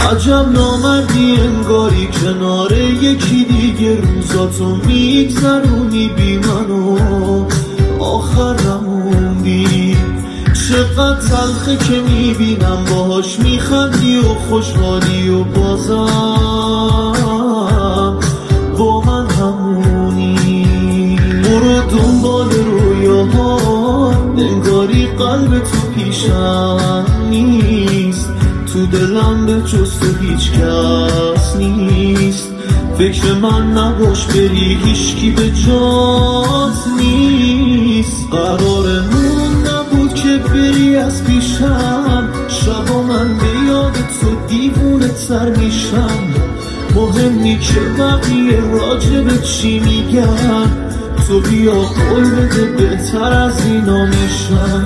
عجب نامردی انگاری کنار یکی دیگه روزاتو میگذرونی بی منو آخر نموندی. چقدر تلخه که میبینم باهاش میخندی و خوشحالی و بازم با من همونی. برو دنبال رویاها انگاری قلب تو پیشم نیست، تو دلم به جز تو هیچ کس نیست. فکر من نباش بری هیچکی به جات نیست. قرارمون نبود که بری از پیشم، شبا من به یاد تو دیوونه تر میشم. مهمی که بقیه راجب چی میگن، تو بیا قول بده بهتر از اینا میشم.